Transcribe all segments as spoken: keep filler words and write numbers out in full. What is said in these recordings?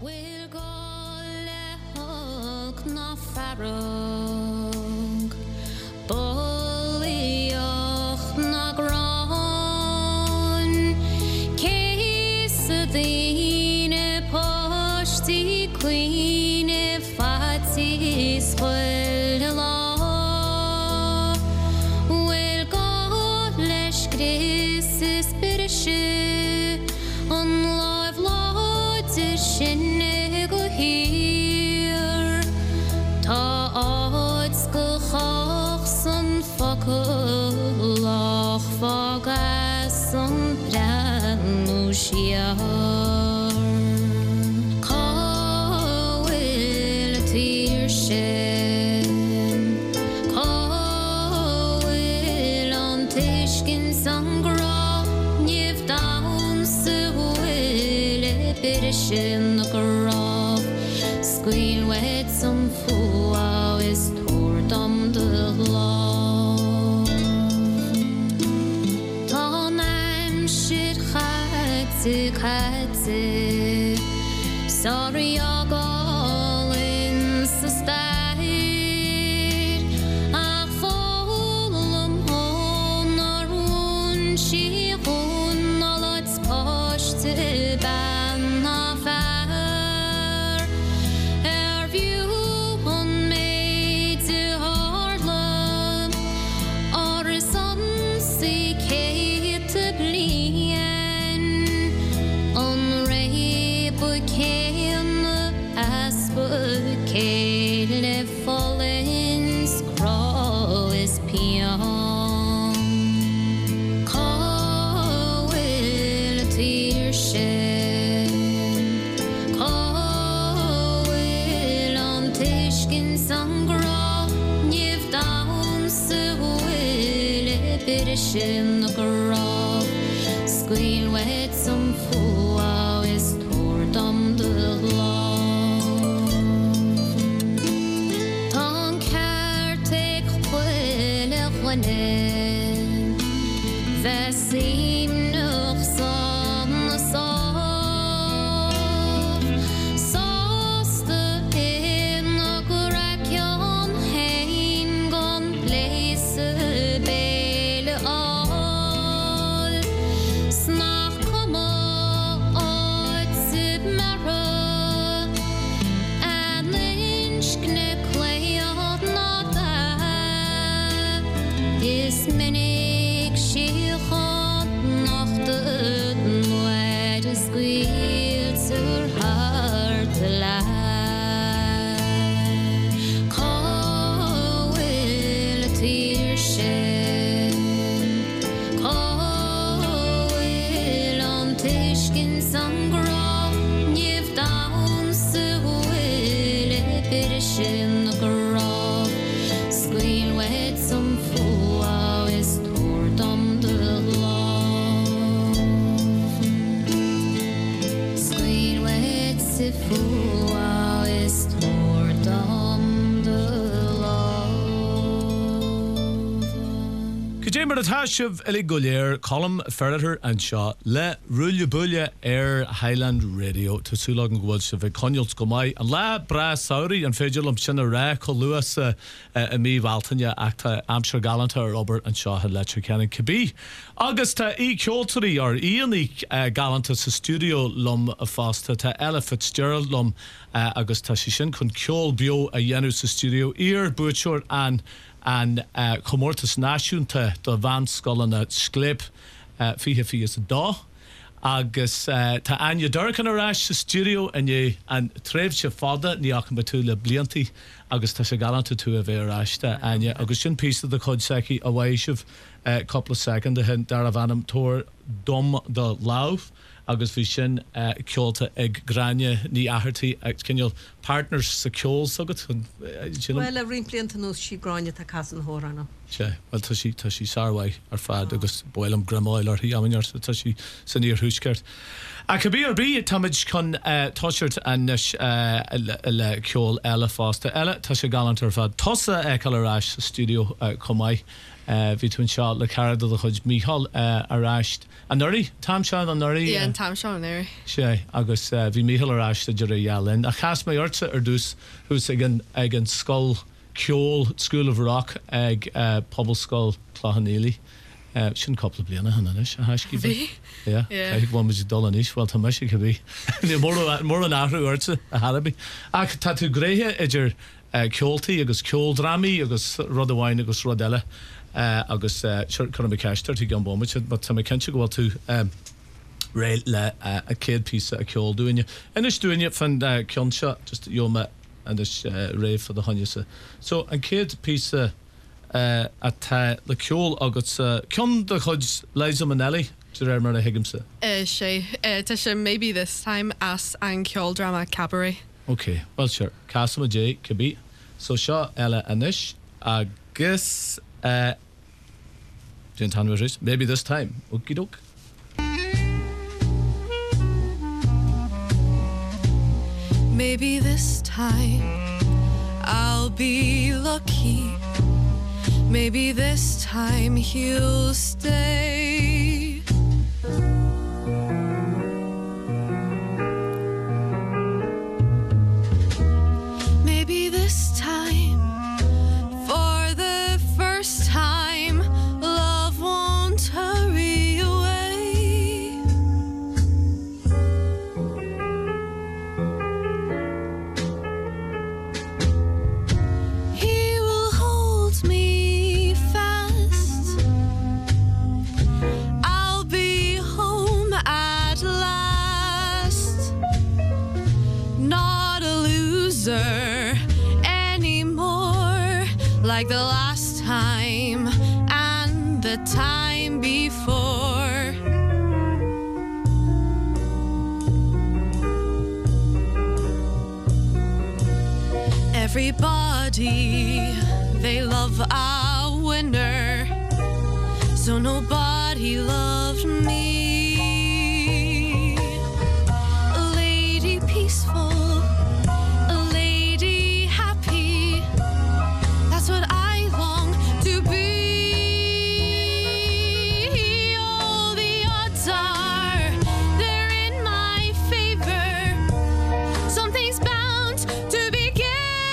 We'll go le hook na farog Bolioch na gron Kesadine poshti queen fati squilla We'll go lesh gris spirish on live load shin go here Ta odds go son fokulach fogas on branushia Call will tear shin Call will on tishkin sangra Niv down so will birishin the grove Squeal wet some fool is toward them the law Tonam shit hatsi hatsi Sorry I'll go in sustain Ach folum hon or one she hon all its posh to ban of our Our view on me to Harlem Or a sunset to blien On Raebuken Asbuke Fallens Crow is pion Call will tear shin Call will on tishkin sangra Niv down so will birishin the grove Squeal wet some fool is toward them the law Ton care take will when Vasim noch son soft Sauce the in a gurakion hein gone place bale all Snach come out marrow and lynch clay not that This minute she hot nach the wet squeal zur heart lie Call will tear shin Call will on tishkin sangra Niv down so will birishin the grove Squeal wet some fool is toward them the law Squeal wet si fool is toward them the law Kajamar Natashiv Eli Gullier, column Ferreter and Shaw, Le Rulia Bulia Air Highland Radio to Sulag and Welsh of Conyals Gomai, and La Bra Sauri and Fedulum Shinna Ra, Coluas, a me Valtanya, Acta, Amshire Gallanter, Robert and Shaw had Letcher Cannon Kabi. Augusta E. Kjolteri or Ian E. Gallantus Studio Lum Fosta to Ella Fitzgerald Lum Augusta Shishin Kun Kjol Bio a Yanus Studio Ear Butcher and and uh, Comortus Nashunta the Van Scullana Sklip uh, Fiha Fias Da Agus uh, Ta Anya Durkan Arash Studio and ye and Trevcha Fada Niakan Batula Blianti Agus Ta Galanta to a Verashta Anya Augustin piece of the Kodseki away of a couple of seconds the Daravanam Tor Dom the Lauf Agus Vishin uh, Kjolta Eg Grania Ni Aherty Kenil partners Sakjol Sugat Well a Rimpliant knows she Grania ta Casan Horana. Che well Tashi Tashi Sarway or Fad Agus Boilum Gramoil or he Aminar Tashi Senior Hushkert. A Kabir B Tamage con Toshert and Nish Kjol Ella Foster Ella Tasha Gallanter Fad Tossa Ekalarash Studio Komai bhí tún seo le cara do chuid Mícheál aráist an nuirí Tam Seán an nuirí Yeah, an Tam Seán there. sé agus bhí Mícheál aráist a deireadh dhealainn a chas mé orsa ar dús hús ag an ag an scoil ceol School of Rock ag pobl scoil Clachanéli sin coppla bliana hanna is a haiscí Bhí? yeah Yeah. ag bhain muid dul aníos bhil tá meisi go bhí mór mór an áhrú orsa a Harabí ach tá tú gréthe idir ceoltaí agus ceoldramaí agus rud amháin agus rud eile uh, agus uh, sure chuna mé ceistar tí gan bóid but tá mé cinnte go bhfuil tú um, ré le uh, a céad písa a ceol dúine inis dúine fan uh, ceanse just ioma and is uh, ré for the honeysa so an céad písa uh, a tá le ceol agus uh, cean de chuid Liza Minnelli to ra mar a higamsa Uh, sé, uh, tá sé maybe this time as an ceol drama cabaret. okay well sure Casama J Cabi so seo eile anis agus uh, maybe this time okie doke. Maybe this time I'll be lucky. Maybe this time he'll stay. Maybe this time, for the first time, love won't hurry away. He will hold me fast. I'll be home at last. Not a loser anymore, like the last time and the time before. Everybody, they love a winner, so nobody loved me. A lady peaceful, a lady happy, that's what I long to be. All the odds are, they're in my favor. Something's bound to begin.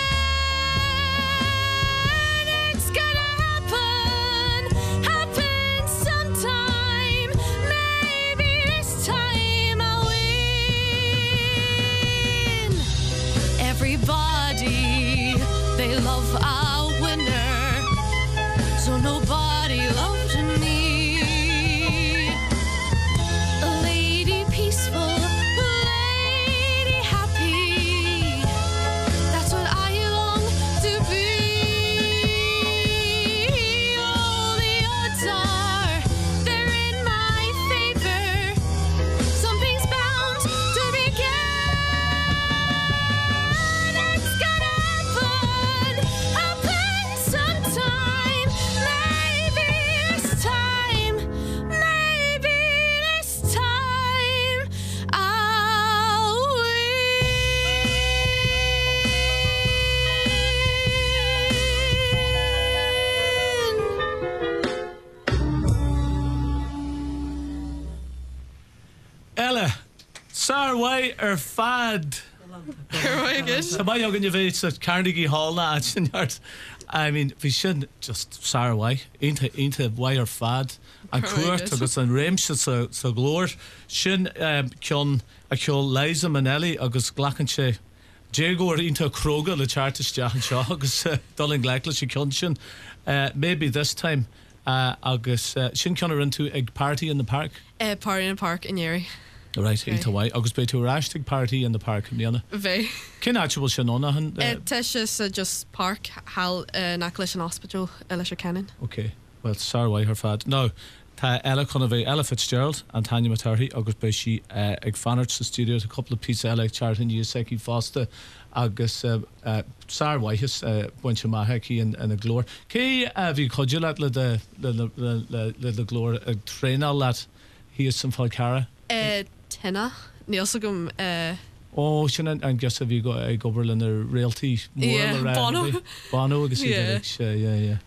It's gonna happen, happen sometime. Maybe this time I'll win. Everybody, they love a winner, so nobody loved me. A lady peaceful, a lady happy, that's what I long to be. All the odds are, they're in my favor. Something's bound to begin. It's gonna happen, happen sometime. Maybe this time, maybe this time I'll Ella Sarway ar fad Very good. Tá mai agin you bhí at Carnegie Hall na at sin yard. I mean bhí sin just Sarway inte inte way ar fad an Very cuairt good. agus an réimse sa sa glóir sin um, ceann a ceol Liza Minnelli agus glachan sé Jégóir into Kroga le chartisteach an seo agus uh, dulling gleicla sé ceann sin uh, maybe this time uh, agus uh, sin ceannar into ag party in the park. Uh, party in the park in Yeri. Right, Okay. into way agus be to rastig party in the park in Niana. Ve. Kin actual shanona han. Uh, Tisha uh, just park hal uh, Naklish and Hospital Elisha Cannon. Okay. Well, sorry her fad. No. Tá Ella Conavey, Ella Fitzgerald and Tanya Matarhi agus be she uh, ag fanart sa studio a couple of pieces Ella Charlton Yuseki Foster agus uh, uh, Sar White's uh, bunch of mahaki and and a glor. Ke uh, vi codulat le de le le le le the glor a trainer lad he is some falcara. Uh, Tina. Nielsagum. Uh, Oh, sin an guess have you got a goberlin or realty more Yeah, around Bono. maybe? Bono agus Yeah. yeah. yeah yeah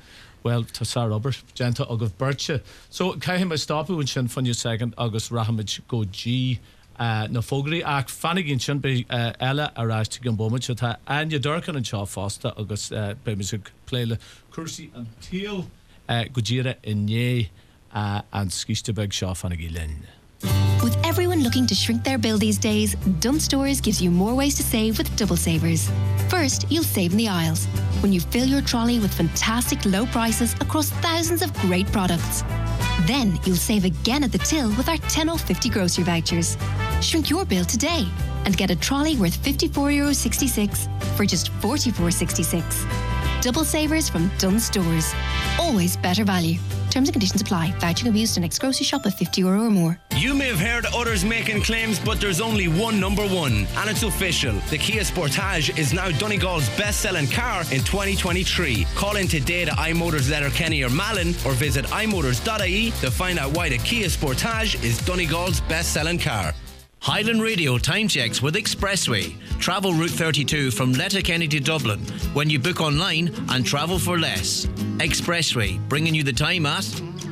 Well, tá Sar Robert, Genta agah Birche. So, caiim I stopu when sin fan you second August Rahamid go G uh, na fogri ach fanigin sin be uh, Ella arás to Gambomid tá Anya Durkan and Shaw Foster August uh, be music playle Kursi and Teal uh, Gojira Inye uh, and Skistebeg Shaw Fanigilin. With everyone looking to shrink their bill these days, Dunnes Stores gives you more ways to save with Double Savers. First, you'll save in the aisles when you fill your trolley with fantastic low prices across thousands of great products. Then you'll save again at the till with our ten off fifty grocery vouchers. Shrink your bill today and get a trolley worth fifty-four euro sixty-six for just forty-four sixty-six. Double Savers from Dunnes Stores. Always better value. Terms and conditions apply. Voucher can be used in next grocery shop at fifty euro or more. You may have heard others making claims, but there's only one number one, and it's official. The Kia Sportage is now Donegal's best-selling car in twenty twenty-three. Call in today to iMotors Letterkenny or Malin, or visit i motors dot I E to find out why the Kia Sportage is Donegal's best-selling car. Highland Radio time checks with Expressway. Travel Route thirty-two from Letterkenny to Dublin when you book online and travel for less. Expressway, bringing you the time at...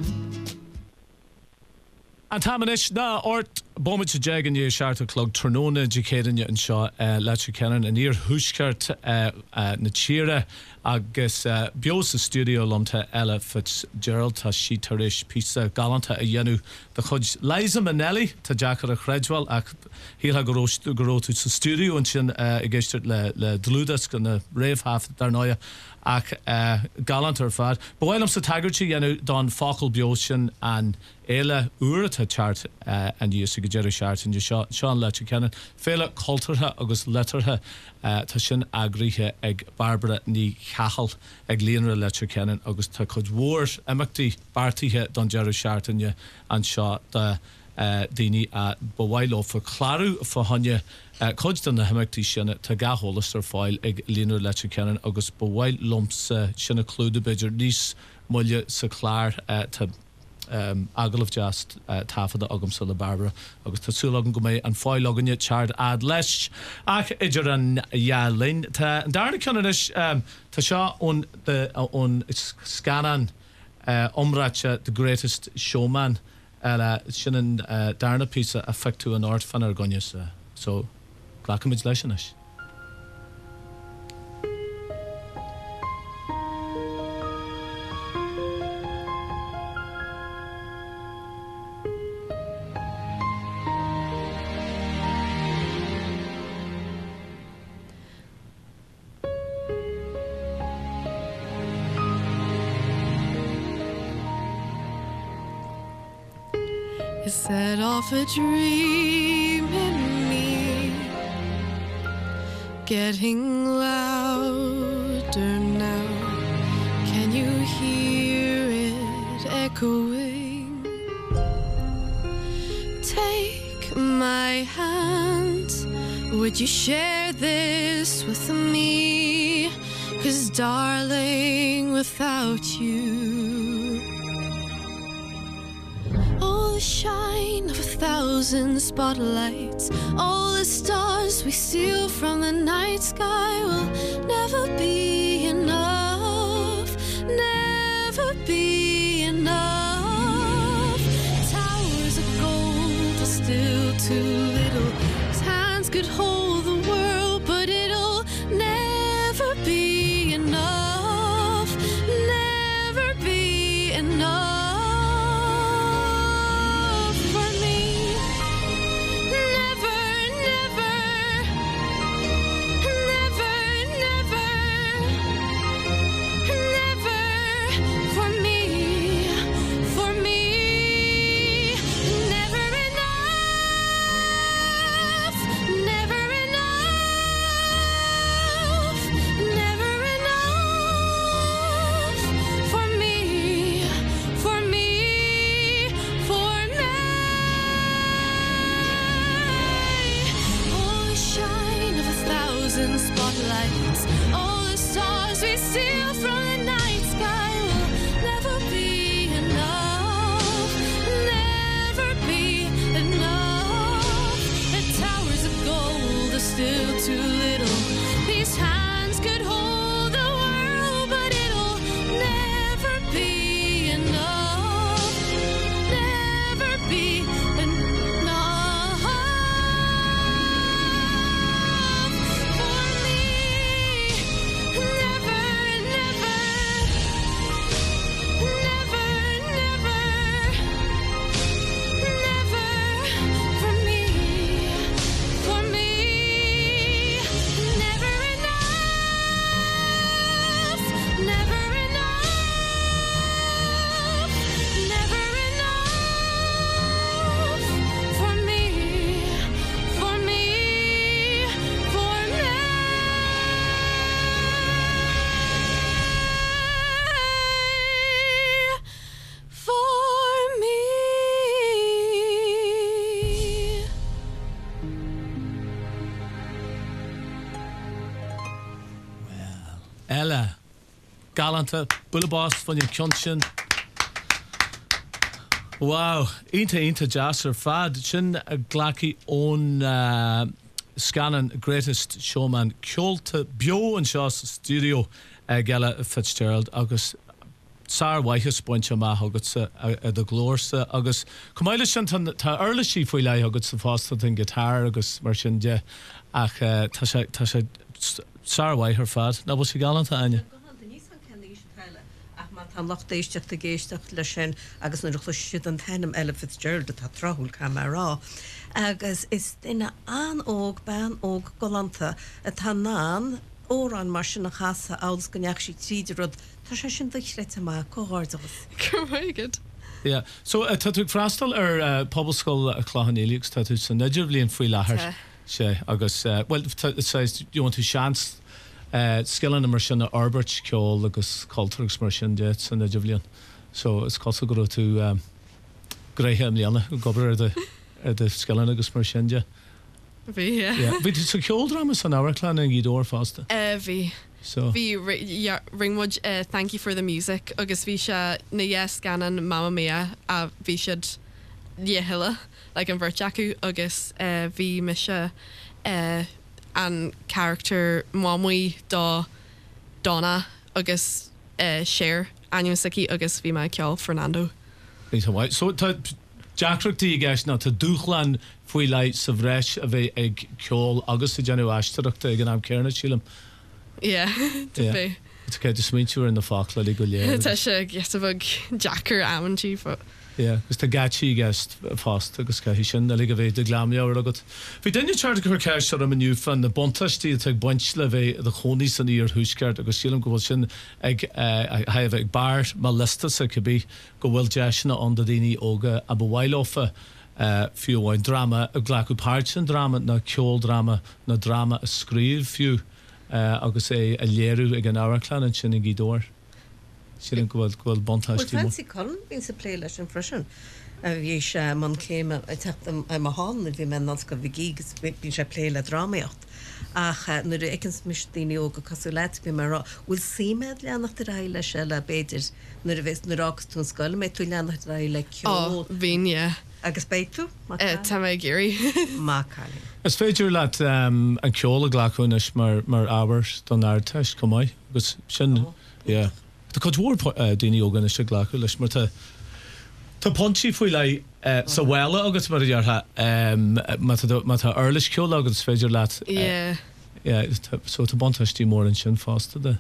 And Tamanish, na ort Bomich Jagan ye Sharta Clug Ternona Jacadin and Shaw Letterkenny and near Hushkart Nachira agus Biosa Studio Lumta Ella Fitzgerald ta she Tarish Pisa Galanta a Yenu the Hudge Liza Manelli ta Jackara Credwell ac he'll have go to the studio and shin against le le Dludas gonna rave half Darnoya ac Galant or fad but while I'm so Tagarchi Yenu Don Focal Bioshin and Ella Urata chart and you see Jerry Shart and you Sean Letterkenny Fela Culterha agus Letterha ta shin agrihe ag Barbara ni Cahal ag Leonra Letterkenny agus ta could war emacti Bartihe Don Jerry Shart and you and shot the Uh, Dini a Bwailo for Claru for Hanya uh, Codge na Hemacti Shinna to Gaholister file ag Leonor Letterkenny August Bwail lumps uh, Shinna Clude Bidger Nis Mulya Saklar uh, to um, Agal of Just uh, Tafada Ogum Sula Barbara August Tasulagan Gume and Foiloganya Chard Ad Lesh Ak Ijaran Yalin Ta Darna Canadish um Tasha on the uh, on Scanan uh, Umracha the greatest showman. Uh, Shannon uh, Darna piece affect to an art fan argonius uh, so Clackamage Leshanish. You set off a dream in me, getting louder now. Can you hear it echoing? Take my hand, would you share this with me? 'Cause darling, without you, all the shine of a thousand spotlights, all the stars we steal from the night sky will never be enough, never be enough. Towers of gold are still too little. His hands could hold the world, but it'll never be enough, never be enough. Spotlights, all the stars we steal from the night sky will never be enough, never be enough. The towers of gold are still too little. These hands could hold the world, but it'll never Ella galanta bullabás fan your Kyonshin. Wow, Inta Inta Jasser Fad Chin a Glacky on uh, Scanning Greatest Showman Kjolta Bio and Shaw's Studio uh, Gala Fitzgerald August Sar Waichus Buncha Ma Huggets uh, uh, the Glors uh, August Kamila Shantan Ta Early Sheep Will I Huggets the Foster thing guitar August Merchant Ja Ach uh, Tasha Tasha Sar Waicher Fad Na was she gallant Anya Tá lochtéisteach de géisteach le sin agus na ruchla siad an thainm Ella Fitzgerald a tá trahúil camera agus is duine an óg ban óg golanta a tá ná órán mar sin na chasa álas goneach sí tríidirrod tá sé sin dichreit má cóhardagus. Very good. Yeah, so uh, Tatu Frastal or uh, Pobble Skull uh, Clahan Elix Tatu so Nigerly and Free Lahar she agus uh, well it says you want to chance Uh, skillan mar sin Arbert ceol agus cultúrgus mar sin de san Dublin. So it's cos go to um, Graham Liana gobar de de skillan agus mar sin de. Vi yeah. Yeah, vi so ceol drama san our clan and Gidor faster. Uh, vi. So vi yeah, Ringwood uh, thank you for the music agus vi sha na yes scanning Mamma Mia a vi should yeah hilla like an Virchaku agus uh, vi misha uh an character Mommy da Donna agus uh, Cher Anya Siki agus vi mai ceol Fernando. So Jackrochty gas na to Duchlan foi light sa bhreis a bheith ag ceol agus i Jenny Ashtarachta ag an am Cairna Sílam. Yeah, yeah. Be. It's okay to meet you in the Falkland go yeah. Tá sé gestabug Jacker Amantí for Yeah, gus tá gachi guest fast agus ca hí sin a lig a bheith de glamleabhar agat. Bhí daine teart gur ceist ar am aniu fan na bontaistí ag buint le bheith the choní san íor thuisceart agus sílam go bhfuil sin ag haibh ag bar má listas a cibí go bhfuil deisina an da daoine óga a bhhailófa fiú bháin drama a ghlacu páirtin drama na ceol drama na drama a scríomh fiú agus é a léirú ag an áirclan an sin i gídóir. Sílim go bhfuil go bhfuil bontáistí mo. Well, fancy Colin bhín sa play leis an freisin. A bhí sé man céim a teachtam am a hána bhí men nás go bhí gígus bhín sé play le drámaíocht. Ach nuair a icins mis daoine óga cosú leit bhí mar bhfuil síimead leannach de raile se le beidir nuair a bheits nuair agus tún scoil mé tú leannach de raile ceol. Oh, bhín, yeah. Agus beitú? Tá mé géirí. Má Colin. Is féidir leat um, an ceol a ghlacuúnis mar mar ábhar don airteist go maiid agus sin yeah. The Codwar uh, Dini Ogan is Shiglaku, Lishmerta. To Ponchi Fulai, uh, so well, August Mariarha, um, Mata Mata Earlish Kill August Fedger Lat. Yeah. Yeah, so to Bontash more and Shin faster there.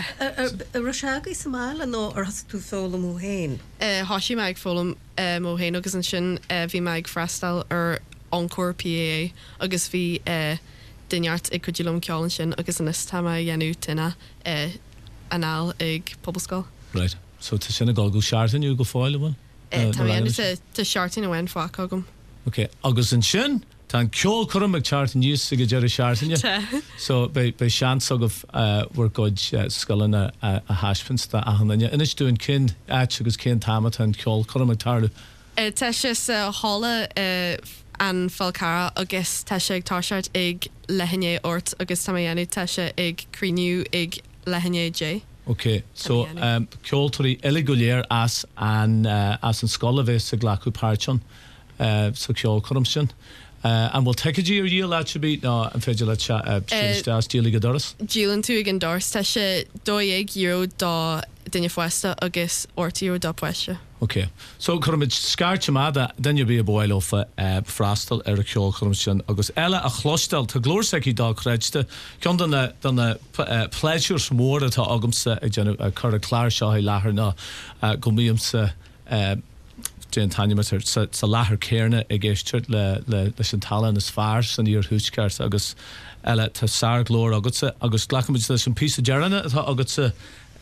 Roshagi Samala no or has to follow Mohain. Uh, Hoshi Mag Fulham, uh, Mohain August and Shin, uh, V Mag Frastal or Encore P A A, August V, uh, Dinyart, Ikudulum Kjolin Shin, August and Istama Yanu Tina, uh, Anal ag Pobble Skull. Right. So to Senegal go shartin you go foil one? Uh, Tá mé to to shartin a wen fa cogum. Okay. Agus an sin tan ceol churum ag chartin news sig a jerry shartin you. So by by chance of uh work good scullen a a hashpin sta a hananya and it's doing kin at agus kin tamat and ceol churum ag tarlu. Uh Tasha uh holla uh an Falcara agus Tasha ag tarshart ag lehinye ort agus tamayanu Tasha ag crinu ag Lehanye J. Okay, so um, Kjoltori Eligolier as an uh, as an Skolavis a Glaku Parchon, uh, so Kjol Corruption. Uh, and we'll take a year year that should be no and Fedula chat uh Stars Julie Gadoris. Julian to again Doris Tasha Doyeg Euro da Dinja Fuesta Agus Ortio da Puesha. Okay, so Corrumit Scarchamada, then you'll be a boil of uh, Frastal, Eric Kjol Corruption, Agus Ella a Chlostel to Glorseki dog Regsta, come on the done the pleasures more at Augum's a general a Curra Clar Shahi Laherna, Gumium's uh Jane Tanya Mister Salahar Cairna against le le le Chantalan as far and your Huchkars Agus Ella to Sar Glor Agus Agus Glackamage there's some piece of Jarana Agus uh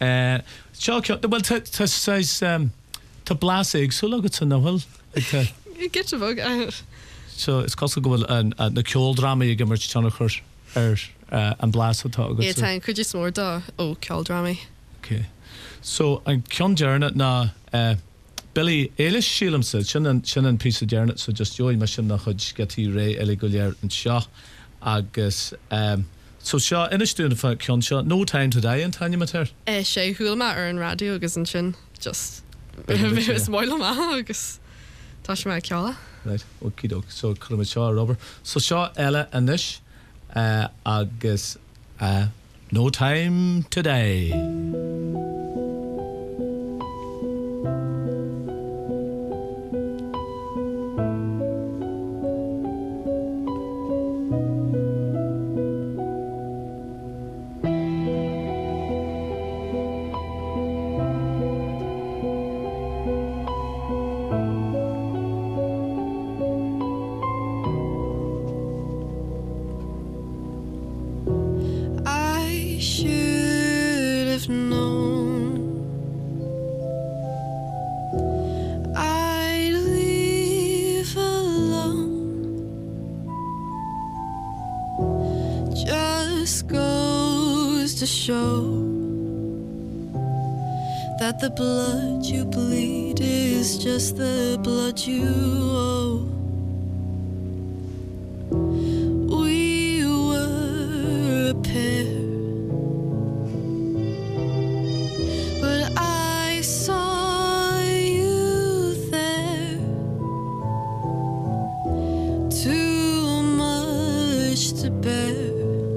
well to says um to blast eggs so look at no well get to bug so it's called go and the cold drama you get much channel er and blast to yeah time could you smore da oh cold drama okay so I'm Con Jarana na uh Billy Eilish Sheelam said Shannon Shannon piece of Jarnett so just join mission na chud getty Ray Eligolier and Shaw agus um So seo inistúna fa ceann seo No Time Today an Tanya Mater. É sé thuúilma ar an radio agus an sin just Bit, is yeah. móile má agus tá sé me ceála. Right, okie doke. So chuir seo rubber. So seo eile inis uh, agus uh, No Time Today. I should have known I'd leave alone. Just goes to show that the blood you bleed is just the blood you owe. We were a pair, but I saw you there. Too much to bear.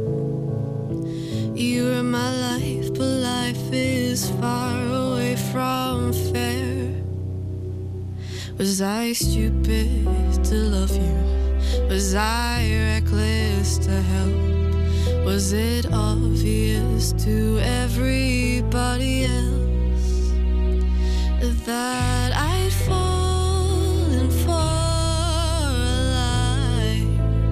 You were my life, but life is far away from fair. Was I stupid to love you? Was I reckless to help? Was it obvious to everybody else that I'd fallen for a lie?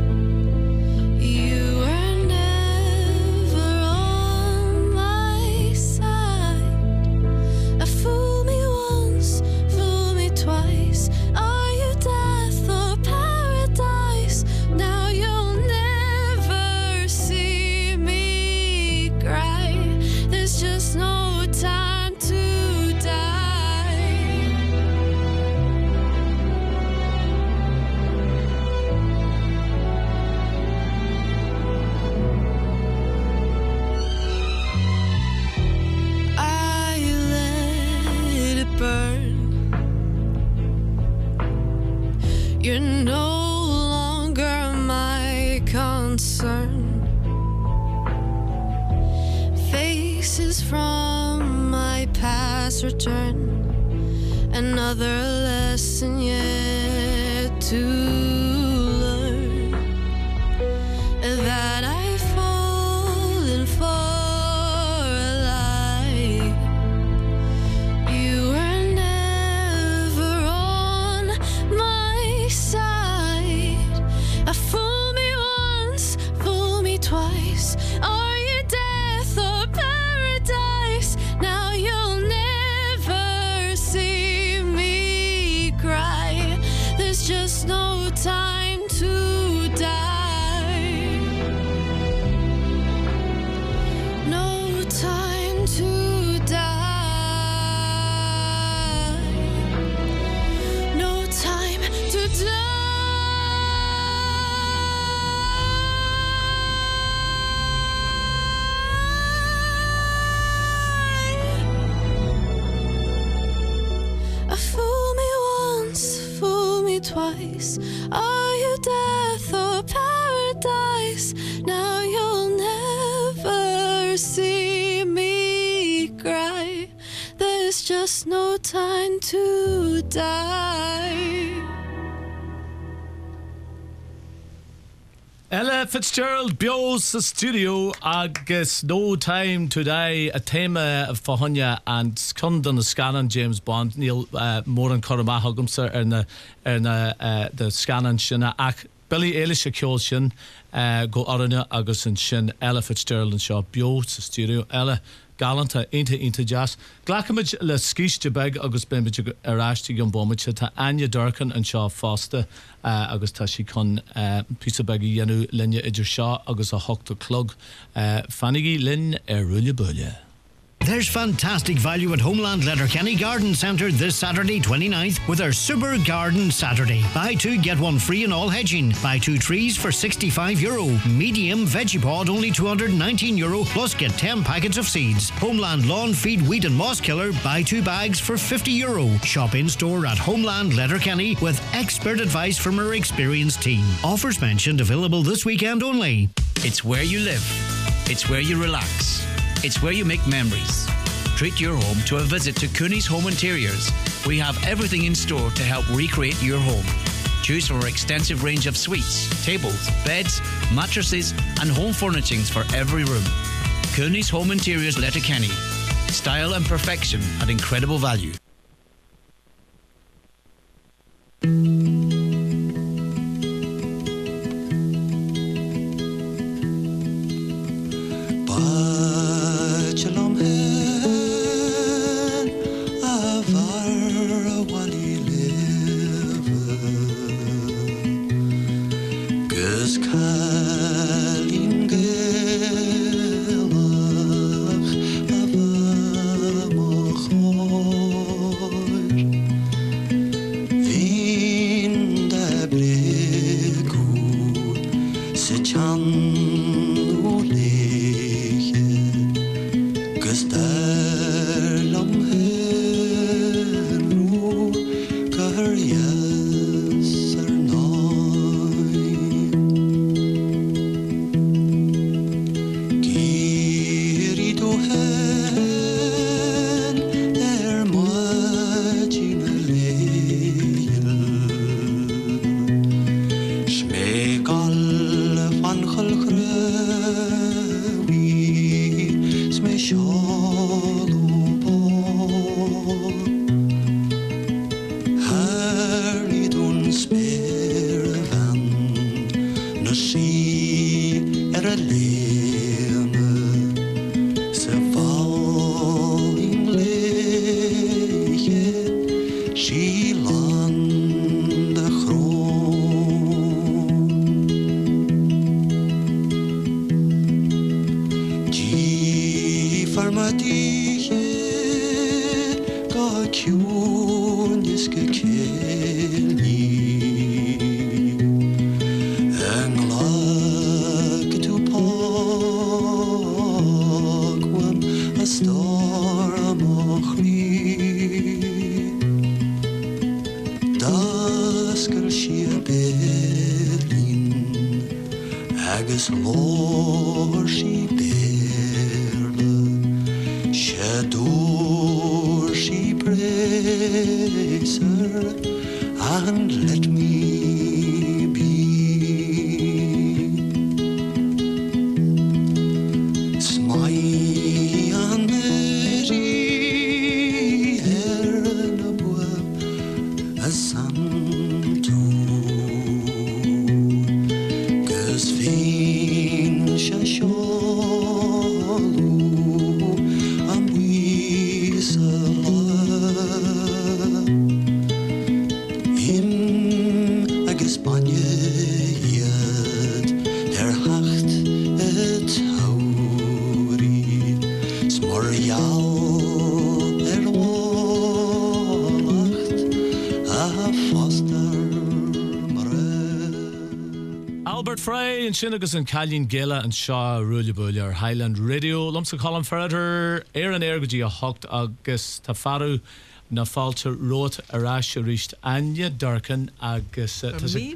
You were never on my side. A fool me once, fool me twice. Are you death or paradise? Now you'll never see me cry. There's just no time to die. I let it burn. You're no longer my concern. Faces from my past return. Another lesson yet to learn. That I've fallen for a lie. You were never on my side. A fool me once, fool me twice. Are you death or paradise? Now you'll never see me cry. There's just no time to die. No time to die. No time to die. A fool me once, fool me twice. Are you death or paradise? Now you'll never see me cry. There's just no time to die. Ella Fitzgerald Bios the studio agus No Time Today a téma of Fahanya and Condon the Scannon James Bond Neil uh, Moran Coramahagum sir in the in the uh, the Scannon Shina ach Billy Eilish Kjol Shin uh, go Arana agus and Shin Ella Fitzgerald and Shaw Bios the studio Ella Galanta into into jazz Glachamage le skish to beg agus bembage arashti gun bomage ta Anya Durkin and Shaw Foster uh, agus ta she con uh, pizza baggy yenu linya idir Shaw agus a hocked clug uh, Fanigi Lynn er rulle bulle. There's fantastic value at Homeland Letterkenny Garden Centre this Saturday twenty-ninth with our Super Garden Saturday. Buy two, get one free in all hedging. Buy two trees for sixty-five euro. Medium veggie pod only two hundred nineteen euro, plus get ten packets of seeds. Homeland Lawn Feed Weed and Moss Killer, buy two bags for fifty euro. Shop in store at Homeland Letterkenny with expert advice from our experienced team. Offers mentioned available this weekend only. It's where you live. It's where you relax. It's where you make memories. Treat your home to a visit to Cooney's Home Interiors. We have everything in store to help recreate your home. Choose from our extensive range of suites, tables, beds, mattresses and home furnishings for every room. Cooney's Home Interiors Letterkenny. Style and perfection at incredible value. Sin agus an Calín Gaela an seo rúla búile ar Highland Radio. Lumsa Colin Ferreter, ar an air go dtí a hocht agus tá farú na fáilte rót arás a ríist Anya Durcan agus uh,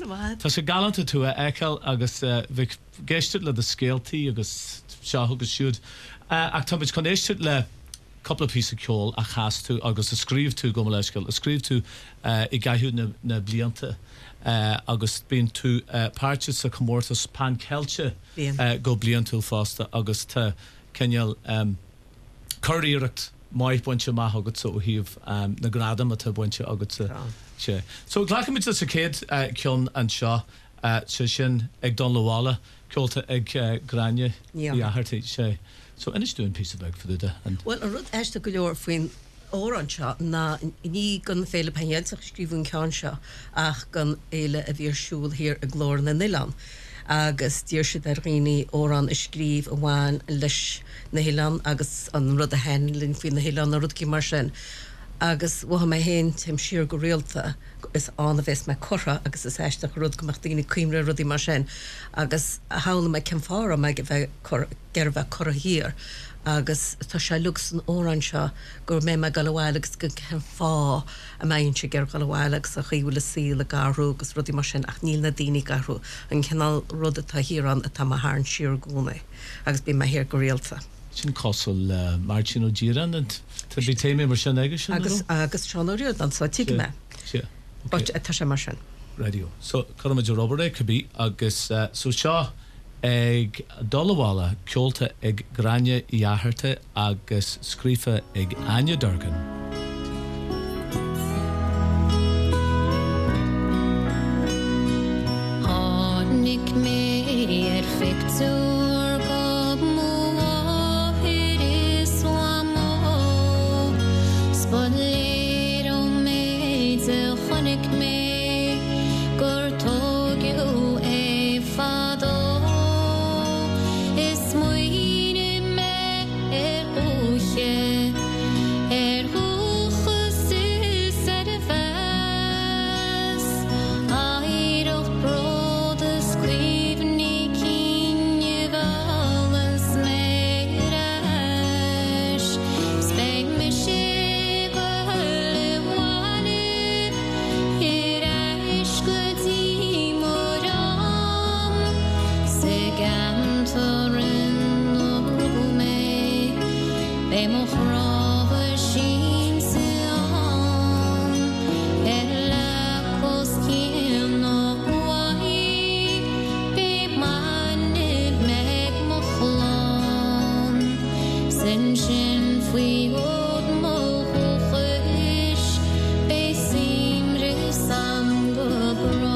tá sé galanta tú a eiceil agus uh, bhíh geiste le de scéaltaí agus seo agus siúd. Uh, ach tá bit conéiste le couple pí ceol a chas tú agus a scríb tú go leiscail a scríb tú uh, i gaiithú na, na blianta. Uh, agus bíon tú uh, páirte sa comórtas pan ceilte uh, go blion tú fásta agus tá ceal um, choiríireacht mai buinte maith agat so híomh um, na gradam a tá buinte agat sé. So ghlacha sa céad uh, cion an seo uh, sé sin ag don lehála ceolta ag uh, gráine i ahartaí sé. So inis dúin pí a bheith fuúda. Well, a rud eiste go leor faoin óran seo na ní gan féle pehéilteach scríbún cean seo ach gan éile a bhír siúil hir a glór na Nilan. agus dír si ar rií ó an iscríb a bháin leis na Héileán agus an rud a hen linn fao na Héileán na rudcí mar sin. Agus bha mé hen tim siar go réalta is an a bheits me chora agus is éisteach rud gomach daoine cuimre rudí mar sin agus a hála me cin fára me bheith gur bheith chora hir agus tá sé lugus an óran seo gur mé me galhhailegus go cin fá a maonn si gur galhhailegus a chuúla sí le garú agus rudí mar sin ach níl na daoine garú an cinál rud atá hiran a tá háann siar gúna agus bí me hir go réalta. Sin cosúil Martin ó Díran and tá bhí téime mar sin aige sin agus agus seanúíod an sa tiige me. But tá sé mar sin. Radio. So chuid Robert é cabbí agus so seo ag dulhála ceolta ag gráine iarthirte agus scrífa ag Anya Durgan. Hánig mé ar fictúr go móthir is wa mó spudléir ó méid a chonig mé gur tógiú é fadó is muoine mé ar úche ar úchas is ar a bheas aireach brodas cuimhní cíne bhalas mé reis speg me sé go leháine ar eis go dtí móram sa gantarin ó brú mé bé mo chrába sin sa an ar lecos cían ó bhaí bé manib meg mo chlán sin sin faoi ód mo chuchais bé simre sam go brá.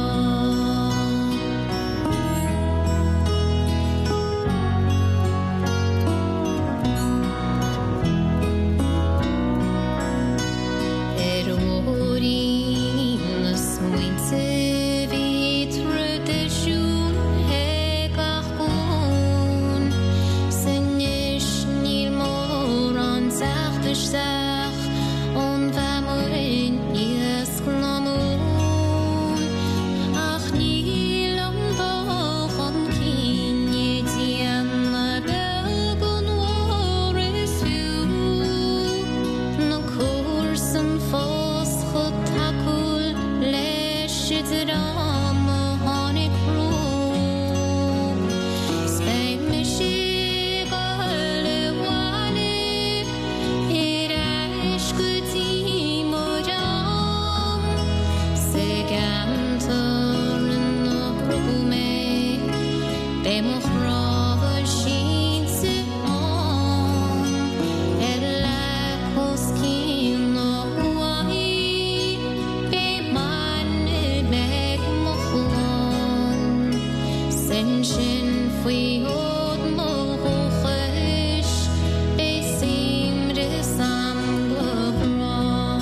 Er óí na smuinte bhí tradiisiún ag ach gún san níos níl mór an teachtarteach ón bheamorin níos gnomún ach níl an dách an cíne díana beagán mhór is fiú na cuairsan fós chud tacúil leis idir am a tháinig brú speg me sé go leháine ar eis go dtí móram sa gantarin ó brú mé bé mo chrába sin sa an ar lecos cían ó bhaí bé manib meg mo chlán sin sin faoi ód mo chuchais bé simre sam go brá.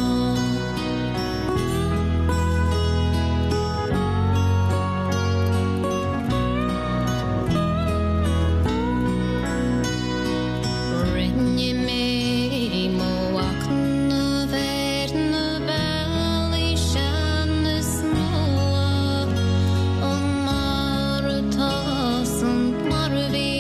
Rinne mé mo ach na bhéir na bailí sean na smóa an mar atá san mar a bhí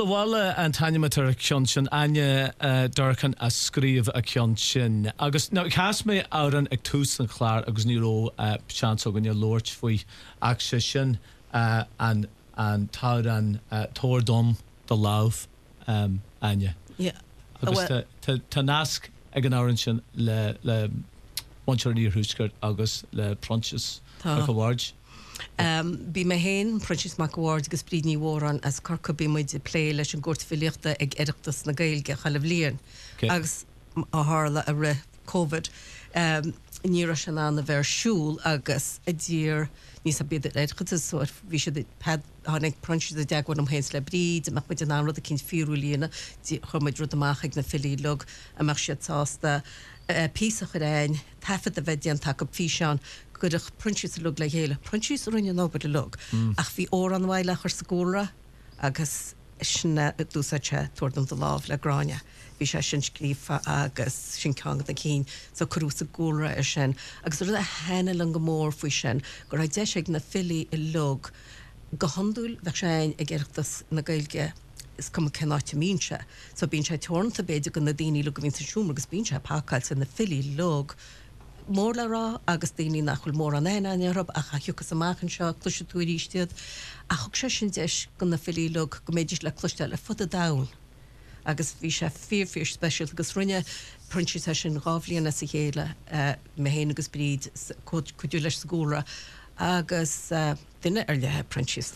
Bhla bhla an tainimetar a ceann sin aine dúchan a scríomh a ceann sin. Agus ná cheas mé áran ag tús an chláir agus ní ró seans ó gonne Lord faoi ach sé sin an an táir an tórdom do láh aine. Agus tá nasc ag an áran sin le le Montreal níor húsgurt agus le Prontius a bhhaird. Um, Bí me héin Prontius Mac Award agus bríd ní hóran as carca bí muid plé leis an gúirt filiachta ag iireachtas na gailge chaileh líon agus a hála a ri COVID um, ní sin anna bhar siúl agus a ddír níos a bíad éidchatas so bhí sé pad hánig Prontius a deagháin am héins le bríd amach muid an anrad a cinn fiú líana chuid rud amach ag na filií lug amach sé tásta písach a réin tafad a bheith déan take fí seán gurach Prontius a lug le héile. Prontius a rinne nóbad a lug. Ach bhí ó an bhaile chu sa góra agus sinna dúsaite tuairdum do láh le gráine. Bhí sé sin scrífa agus sin ceangad a cín sa cruú sa góra ar sin. Agus rud a hena le go mór faoi sin gur ra deis ag na filií i lug go handúil bheith séin ag iireachtas na gailge is cum cenáte mínse. So bín sé teornta beidir go na daoine lu go bhín sa siúmar agus bín sé pácail san na filií lug mór le rá agus daoine nachfuil mór an éine an Eorop a chuchas amachchan seo cluise túir ístiad a thug sé sin deis go na filií lug go méidir le cluiste le fud a dain agus bhí sé fíor special agus rinne Prontius sin rábhlíonna sa chéile me héana agus bríd chuidú leis sa góra agus duine ar lethe Prontius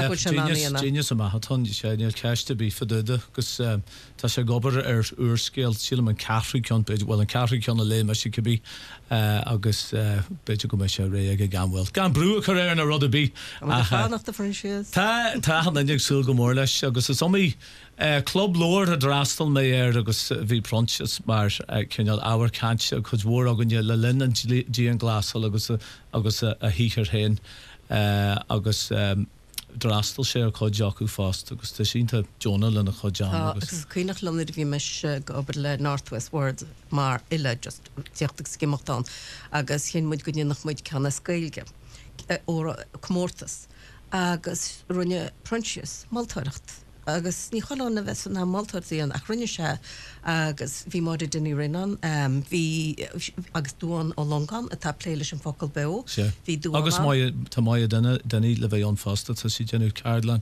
Genius am hatán sé níl ceiste bí faduide gus tá sé gobar ar úrscéil sílam an cathraí ceann beidir bhfuil an cathraí ceanna le me si cibí agus beidir go me sé ré ag ganhfuil. Gan brú chu ar na rud a bí nach Prontius. Tá tá ag súil go mór leis agus is somí Club Lord a drastal mé ar agus bhí Prontius mar cinneal áhar cante chud mhór agan le linn an dí an glasal agus agus a híchar héin agus drastal sé a chud deachú fást agus tá sínta Jonah lena chud dean agus cuineach lenidir bhí meis go obair le Northwest Ward mar ile just teochtach scimachtán agus chin muid go nach muid cena scailge ó cummórtas agus runne Prontius maltaireacht agus ní cholána bheits na maltartaíon ach rinne sé agus bhí mar duine rinnan bhí agus dúan ó Longan atá pléile an focail be hí dú agus tá mai duna daní le bheith an fásta tá sí déanú Cairlan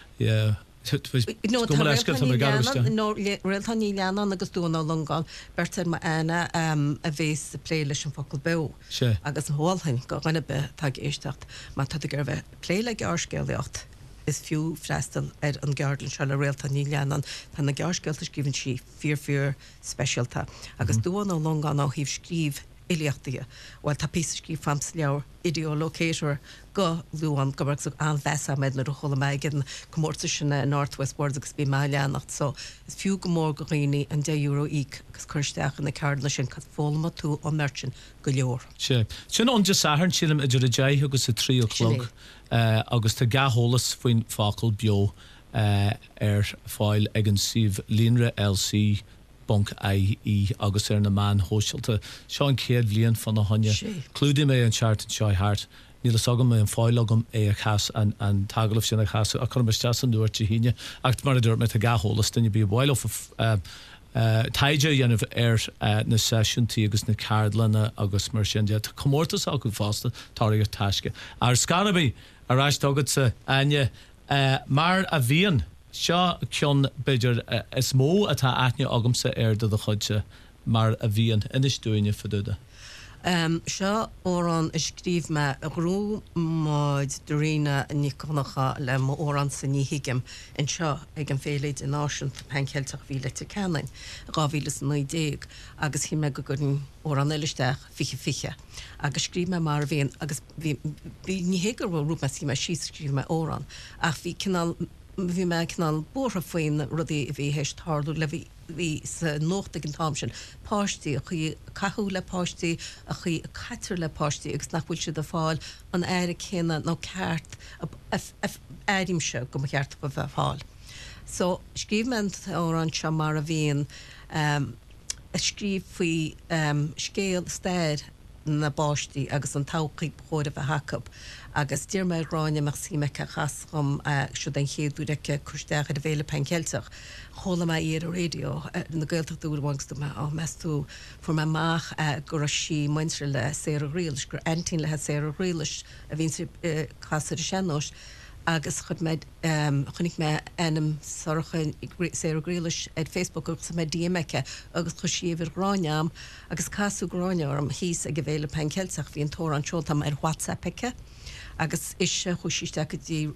réaltá ní leanan agus dúna Longan bertar ma aine a bhés pléile an focail be agus an háilhain go rinne be tag éistecht má tá gur bheith pléile ácéalaocht is fiú freistal ar an Gardan se le réalta ní leanan tá na gearcéalta scríbann si fíor fíor specialta agus dúan ó Longan á híh scríb iliachtaige bhil tá pí scríb fams leabhar ideolocator go luúan gobar an bheasa meid na chola meigin cummórta sinna Northwest Board agus bí mai leannacht so is fiú go mór go rií an dé euro íc agus chuirsteach na Cairlan sin cad fólma tú ó merchin go leor. sé sin an just saharn sílam idir a dé agus a tríolog agus tá gatholalas faoin fácail bio ar fáil ag an sih líonra L C Bunk I E agus ar na man hóisiilta seán céad bblion fan na hanne clúdi mé an seart an seo hart níl agam mé an fáil agam é a chas an an tagalah sin a chas a chum iste an dúirt híine ach mar a dúirt me a gatholalas duine bí bhil taide dhéanamh ar na sesiúntí agus na Cairlanna agus mar sin de commórtas a go fásta táir taisce ar scanabí arráis agad sa aine mar a bhíon seo ceann beidir is mó atá aithne agamsa ar do a chuide mar a bhíon inis dúine faduda. Um, Seo órán is scríb me a grú máid dorína ní conacha le má órán sa níhiigem in seo ag an féléid in áisiint penceilteach bhíle te cenain ráhíle san déag agus hí me go gurn órán eileisteach fiche fiche agus scríb me mar bhíon agus ní hégur bhil rúpa sí me sí scríb me órán ach bhí cinál bhí me cinál bóra faoin rudí bhí héist thardú le bhí hí sa nócht an táimsin páistí a chu cathú le páistí a chu caitir le páistí agus nachhfuil si a fáil an air chéine nó ceart éirimse go cheart go bheith fáil. So scríbment ó an se mar a bhíon um, a scríb faoi um, scéal stéir na báistí agus an táchaí chóir a bheith hacab agus tíir me ráine mar sí me chas gom siú den chéadúirecha chuisteach a bhéle penkelteach chola me ar a radio na gailteach dúrhangsú me á meú fu me máach gur sí maintre le sé a réiles gur antín le sé a réiles a vín chasar senós agus chud meid chunig me enam sorchan sé a réiles ag Facebook agus me díimecha agus chu siomhar ráineam agus casú gráinearm hís a go bhéle penkelteach hí an tór an seoltam ar WhatsApp-ice agus is chu síiste go dtí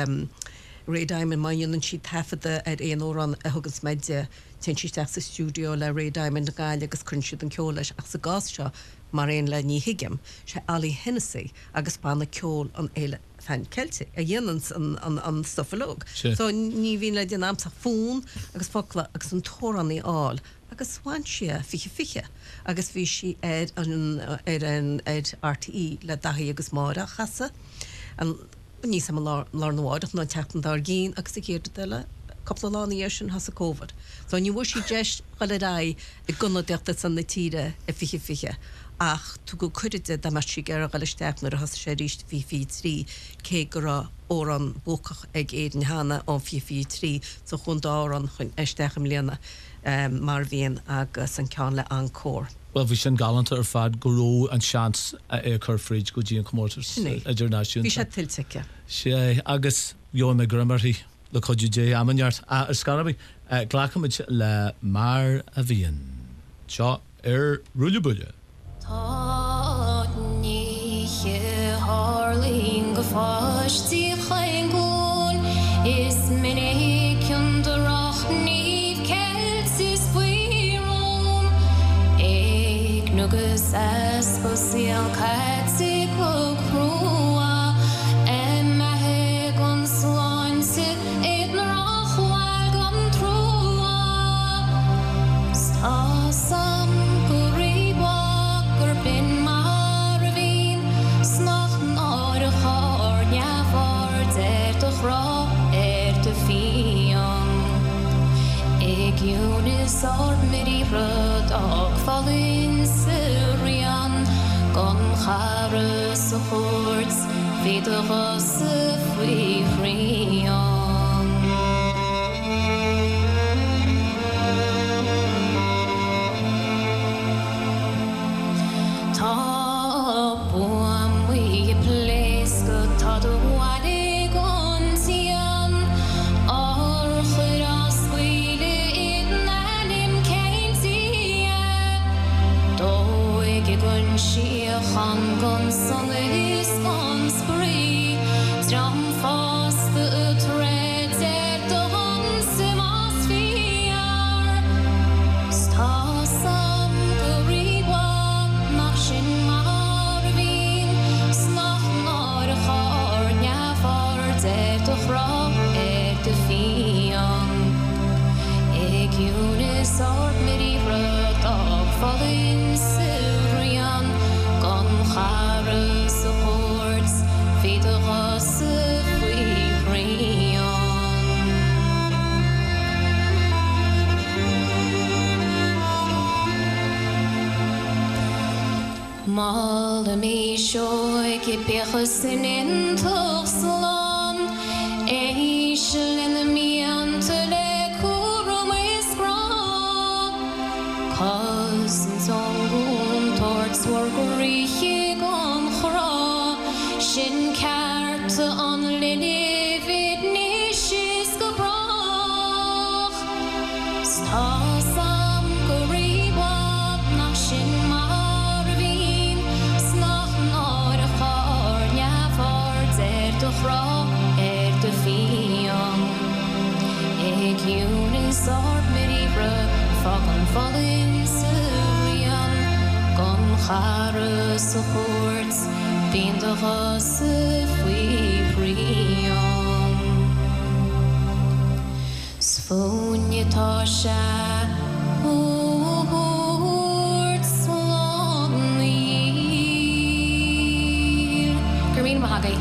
rédaim mai an si tafada ar éon óran a thugus meide ten síisteach sa stúdio le rédaim an gáile agus chunsiú an ceol leis ach sa gás seo mar éon le ní hiigem se alí Hennessy agus banna ceol an éile fan Celtic a dhéanans an, an, an stofalóg. Sure. So ní bhín le den amsa fún agus focla agus an tóraní áil agus bhain si fiche fiche agus bhí si ed an ed an ed R T E le dahi agus mára chasa an ní sam lar nóáideach ná tetan dar gín agus céir deile couple of lána sin has a COVID. So ní bhfuil si deis chaile rá i gona deachta san na tíre a fiche fiche. Ach tu go chuide da mar si gar galisteach nar has sé ríist fi fi trí cé go ó an bócach ag éan hána an fi fi trí so chun dá an chun eisteachim léana um, mar bhíon agus an cean le an cór. Well, bhí sin galanta ar fad goró an seans a chur fríd go dtí an commórtas idirnáisiúnta. Bhí sé tilteice. sé agus jo me grimmertí le chuidir dé ammanart a ar scarabí ghlachamid le mar a bhíon. Seo ar rúlebúile. Tá níe hálín go fáistí chaingún is minic an dorach níomh ceilt is buírún ag nugus as bosíal caití go crúa emmethe gon sláinte ag narach bhil gon trúa stásam Sort miri rud og fallin Syrian Gon charus og horts Vid og rosse fri frian Ta boam we place go ta do wale gon tian Or churas wile gon si chan gon son is gon spree stram fast the thread at the hans mas fiar stasam goriwa nachin marvin snach nar khar nya for det to fra et de fian ek unis ort miri rot og falling Charus og horts Fid og rosse fri frian Malde mi sjoi ki pechusin in togslan Eishelen mi antele kurum iskran Cousin zongun torts wargorichi Sin cart an linne vid nishis go brach Stasam go riwab nach sin marvin Snach nar a char njafart er do chra er de fian Eg unis art miribra fagan fallin Syrian Gon charus og horts Bín do rosse fri frian Sfúnne tá se húrt slánir Gurmín mahagaí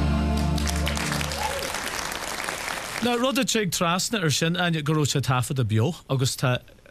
Na rud a teag trasna ar sin aine goró sé tafad a bio agus tá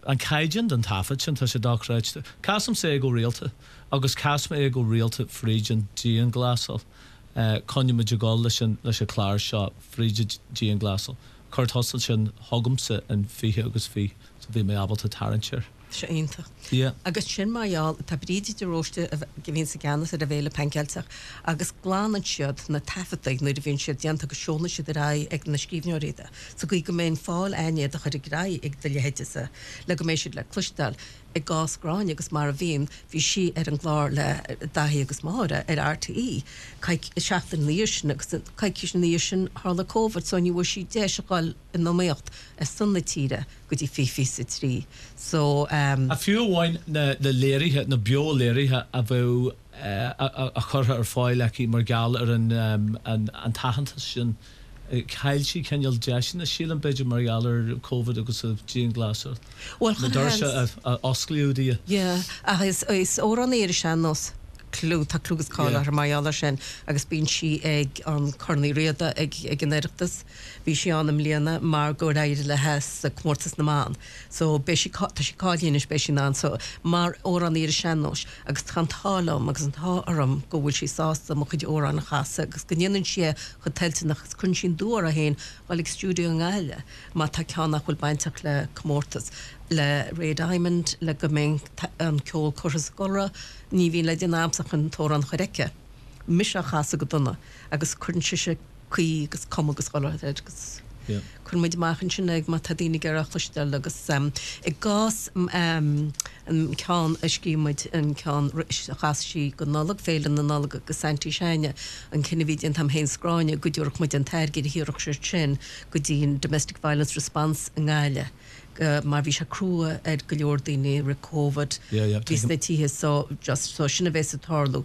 an caijan an tafod sin tá sé dáreid. Casam sé go réalta agus casma é go réalta frídin díon glasal. Uh, Conne me gáil leis leis a chláir seo fríide díon glasal. Curt hostal sin hogamsa an fihe agus fi so bhí mé abalta tarantir. Se einta. Yeah. Agus sin maiall tá bríide de roiste a givén sa ganas a bhéle penkelteach agus gláán siad na tafataigh nu a bhín siad dianta go seolna siad ra ag na scríbneó réide. So go go mén fáil aine a chuir gra ag de lehéide le go mééis siad le clustal ag gásráin agus mar a bhíon hí si ar an glár le dahí agus mára ar R T E seachtain lísin agus caiici nísin hála COVID so bhfuil si dé seáil in nóméocht a sunna tíre go dtí fi fi sa trí. So um, a fiú bháin na na léirithe na bioléirithe a bheith uh, a, a churtha ar fáil leí mar gal ar an um, an, an tahananta sin Cail si ceal deisian na sílan beidir mar galar COVID agus a díon glasir. Well, na dar se a oscliúdí. Yeah, a is is óran éidir se nos clú tá clúgus cála ar maiala sin agus bín si ag an cornaí réada ag ag an éireachtas bhí si annam líana mar go réidir le hes a cumórtas na máin. So bé si tá si cáilíon is bé sin an so mar óran éidir senos agus tá tálam agus an tá arm go bhfuil si sásta mo chuid óran na chasa agus gníanaan si chu teilte nach chun sin dúr a héin bhil ag stúdio an gáile má tá ceannach bhfuil baintach le cumórtas. Le Ray Diamond le go mé an ceol choras gola ní bhín le den amsach an tóran choreice. Mis a chaasa go donna agus chun si se chuí agus com agus gola agus chun muid maichan sin ag má tadíine gar a chluistel agus um, i gás um, an ceán a scímuid an ceán chaasí go nálag féile na nálag agus Santí Seine an cinenne bhí an tam hén scráine go dúach muid an teirgéad hiíoch sé sin go dtíon domestic violence response an gáile. Uh, mar bhí se crua ar go leor daoine ri COVID vís na títhe so just so sinna bhééis a tálú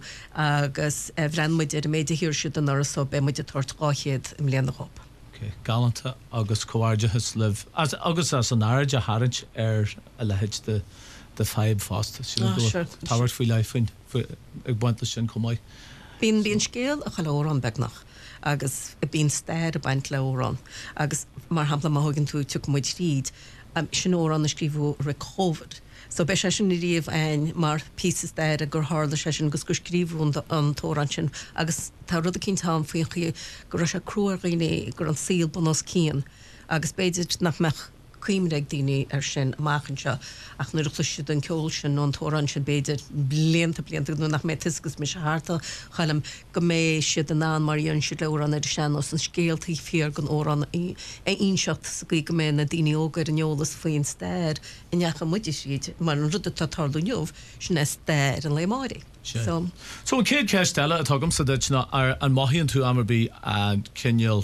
agus bhrenmuid ar méidir hir siú an ar so be muid a tartáchéad im léana hop. Okay. Galanta agus coáirdegus liv as, agus as an airde a harint ar a lehéid de de feib fásta táhairt faoi leifain ag buintla sin comáid. Bín bíon scéal a chalórán begnach agus bín stair a baint leórán agus mar hapla máthgann tú tu muid tríd Um, sin óran na scríbú ri COVID. So be se sin riomh ein mar pieces deir a gur hála se sin gus gur scríbún an tóran sin agus tá rud a cinn tám faoin chi gur se cruúar réine gur an síl bunos cían agus beidir nach meach cuiimreag daoine ar sin amachchan se ach nuair a chluisiú an ceol sin nó an tóran sin beidir blianta blianta nó nach mé tuisgus me se háta chailm go mé siad an an maríonn siad leran ar sin os an scéaltaí fiar gan óran é inseacht sa go mé na daoine ógur an neolalas faoin stair inecha muidir siad mar an rud a tarlú neomh sin é stair an léimáirí. So So an céad ceistile a tugam sa duna ar an maithíonn tú amarbí an cinneal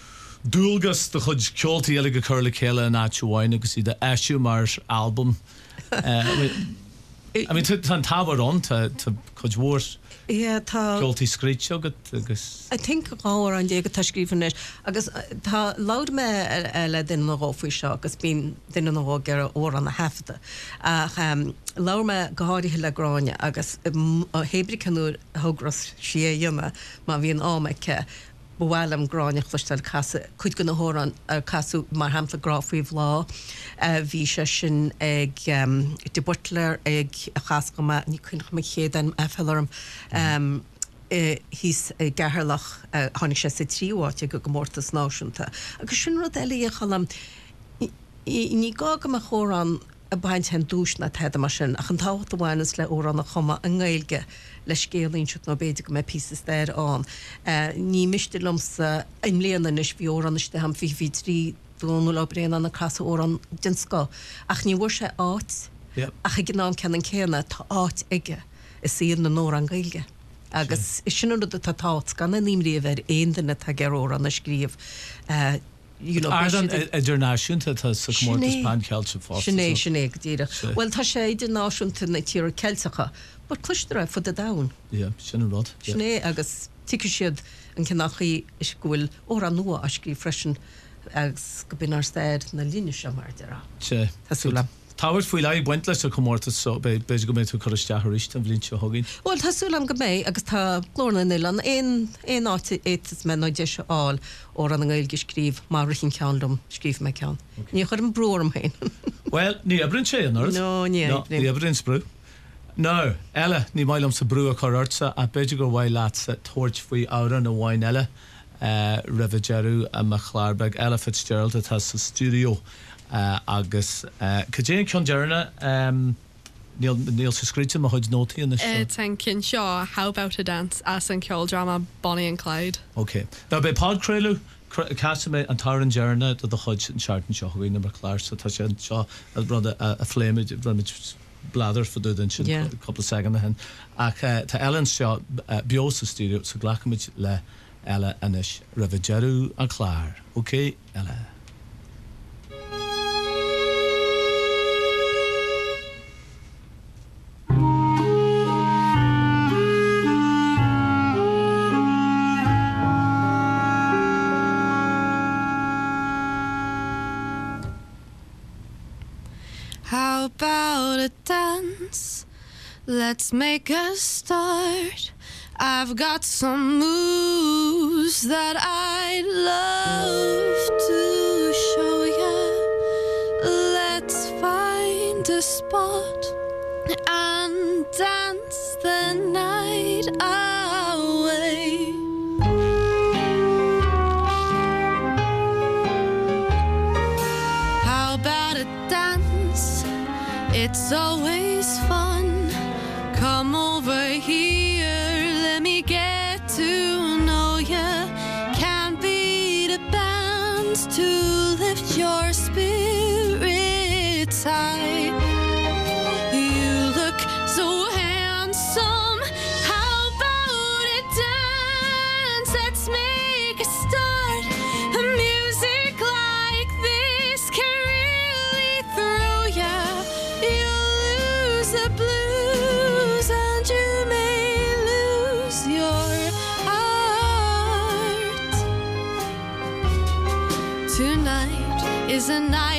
dúlgus de chud ceoltaí eile go chur le chéile an áitiúháin agus í de eisiú mar album. I mean, tan tábharón tá chud mhór ceoltaí scríte agus. I think gáir an déag tá scríbhanis agus tá lád me le duine na ráfuí seo agus bíon duine na rá gar ó an na hefta. Láir me goáirithe le gráine agus hébric canú thugras si dhéime má bhíon ámaice bhil am gráine chluistal casa chuid go na hóran ar casú mar hapla gráfuíh lá bhí se sin ag de butler ag a chascama ní chuinech me chéad an effelarm hís gethirlach tháinig sé sa tríháte go go mórtas náisiúnta. Agus sin rud eile a chalam ní gá go a chórán a baint hen dúis na teide mar sin ach an táhat bhhainas le órán na chuma an ghilge le scélíonn siút nó beidir go mé písas déir an. Ní misiste lumsa im léana is bhí óraniste ham fi hí trí dúnú le bréan an na casa óran den sco ach ní bhfuair sé áit ach i gná cean céanna tá áit ige is síon na nóir an ghilge. Agus is sin rud a tá tát gan na níimríomh ar aon duine tá gar óran na scríomh you know, Ardan internaisiúnta tá sa mórtas panceilte fásta. Sinné sinné go dtíire. Well tá sé idir náisiúnta na tíar ceiltecha, ba cluistear fud a dain. Yeah, sin rud. Sinné agus tiice siad an cinnachaí is gohfuil ó an nua a scríb freisin agus go bin ar staid na líne sem mar deara. Sé. Tásúla. Táhair faoi le buint leis a commórta so be be go mé tú choisteach riist an bblin se hagin. Well tású am go mé agus tá glóna nilan ein ein áit étas me nó de se áil ó an an gailge scríb mar richin ceanlumm scríb me cean. Ní chuir an bróm hain. Well, ní a brin sé an ort? No, ní No, ní a brin sprú. No, Ella, ní mailam sa brú a choirta a beidir gur bhhaid leat sa toirt faoi ára na bhhain eile uh, Rivigeru a Machlarbeg, Ella Fitzgerald it has sa studio uh, agus uh, Cajane Conjerna um, Neil Neil sa scríte ma chuid nótaí in this Uh, Ten cin seo How About a Dance as an ceol drama Bonnie and Clyde. Okay. Now be Pod Crelu Casime an Taran Jerna to the Hodge and Charton Shaw in number Clark so touch and Shaw as brother a flame run blather for the dungeon Yeah. a couple of seconds hen ac uh, to Ellen Shaw uh, Biosa studio so glacamich le Ella Anish Rivigeru and Clar. Okay, Ella. How about a dance? Let's make a start. I've got some moves that I'd love to show ya. Let's find a spot and dance the night away. How about a dance? It's always fun. Come over here, let me get to know ya. Can't beat a band to lift your spirits high. You look so handsome. How about a dance? Let's make a start. A music like this can really throw ya. You'll lose the blues and you may lose your heart. Tonight is a night